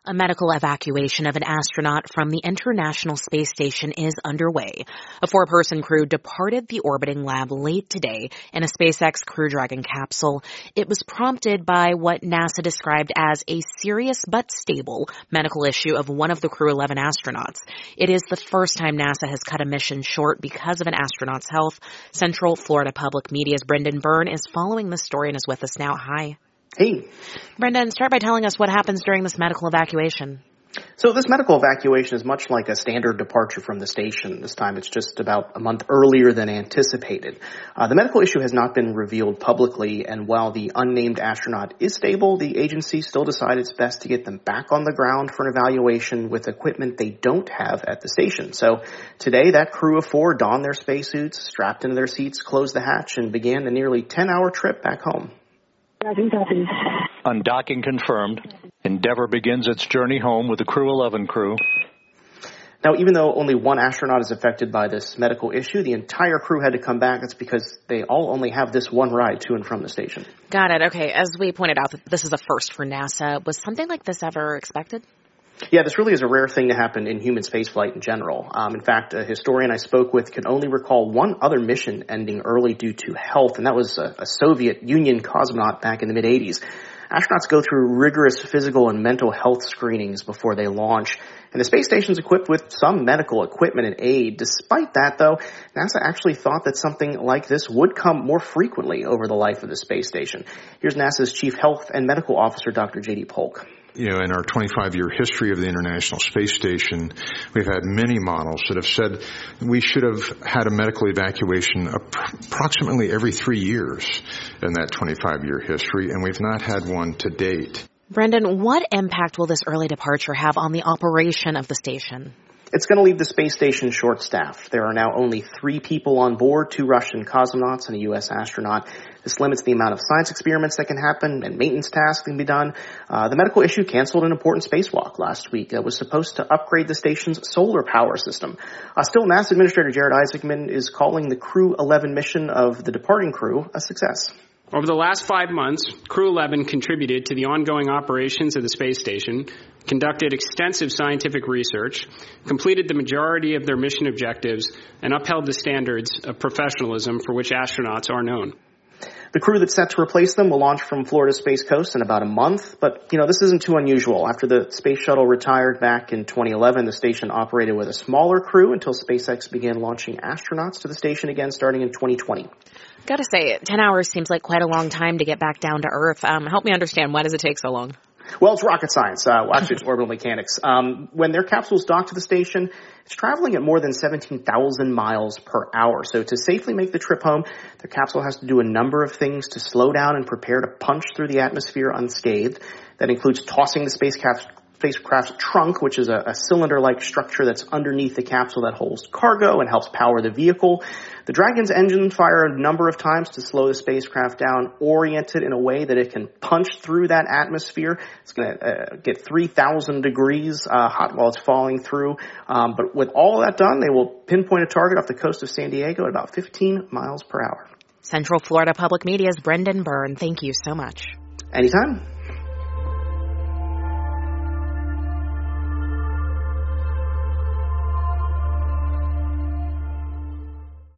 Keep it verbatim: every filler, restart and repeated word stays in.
A medical evacuation of an astronaut from the International Space Station is underway. A four-person crew departed the orbiting lab late today in a SpaceX Crew Dragon capsule. It was prompted by what NASA described as a serious but stable medical issue of one of the Crew eleven astronauts. It is the first time NASA has cut a mission short because of an astronaut's health. Central Florida Public Media's Brendan Byrne is following this story and is with us now. Hi. Hey. Brendan, start by telling us what happens during this medical evacuation. So this medical evacuation is much like a standard departure from the station. This time it's just about a month earlier than anticipated. Uh, the medical issue has not been revealed publicly, and while the unnamed astronaut is stable, the agency still decided it's best to get them back on the ground for an evaluation with equipment they don't have at the station. So today, that crew of four donned their spacesuits, strapped into their seats, closed the hatch, and began a nearly ten-hour trip back home. Undocking confirmed. Endeavour begins its journey home with the Crew eleven crew. Now, even though only one astronaut is affected by this medical issue, the entire crew had to come back. That's because they all only have this one ride to and from the station. Got it. Okay. As we pointed out, this is a first for NASA. Was something like this ever expected? Yeah, this really is a rare thing to happen in human spaceflight in general. Um, in fact, a historian I spoke with can only recall one other mission ending early due to health, and that was a, a Soviet Union cosmonaut back in the mid-eighties. Astronauts go through rigorous physical and mental health screenings before they launch, and the space station is equipped with some medical equipment and aid. Despite that, though, NASA actually thought that something like this would come more frequently over the life of the space station. Here's NASA's Chief Health and Medical Officer, Doctor J D Polk. You know, in our twenty-five-year history of the International Space Station, we've had many models that have said we should have had a medical evacuation approximately every three years in that twenty-five-year history, and we've not had one to date. Brendan, what impact will this early departure have on the operation of the station? It's going to leave the space station short-staffed. There are now only three people on board, two Russian cosmonauts and a U S astronaut. This limits the amount of science experiments that can happen and maintenance tasks can be done. Uh, the medical issue canceled an important spacewalk last week that was supposed to upgrade the station's solar power system. Uh, still, NASA Administrator Jared Isaacman is calling the Crew eleven mission of the departing crew a success. Over the last five months, Crew eleven contributed to the ongoing operations of the space station, conducted extensive scientific research, completed the majority of their mission objectives, and upheld the standards of professionalism for which astronauts are known. The crew that's set to replace them will launch from Florida Space Coast in about a month, but, you know, this isn't too unusual. After the space shuttle retired back in twenty eleven, the station operated with a smaller crew until SpaceX began launching astronauts to the station again starting in twenty twenty. Gotta say, ten hours seems like quite a long time to get back down to Earth. Um, help me understand, why does it take so long? Well, it's rocket science. Uh, well, actually, it's orbital mechanics. Um, when their capsules dock to the station, it's traveling at more than seventeen thousand miles per hour. So to safely make the trip home, their capsule has to do a number of things to slow down and prepare to punch through the atmosphere unscathed. That includes tossing the spacecraft spacecraft's trunk, which is a, a cylinder-like structure that's underneath the capsule that holds cargo and helps power the vehicle. The Dragon's engine fire a number of times to slow the spacecraft down, oriented in a way that it can punch through that atmosphere. It's going to uh, get three thousand degrees uh, hot while it's falling through. Um, but with all that done, they will pinpoint a target off the coast of San Diego at about fifteen miles per hour. Central Florida Public Media's Brendan Byrne, thank you so much. Anytime.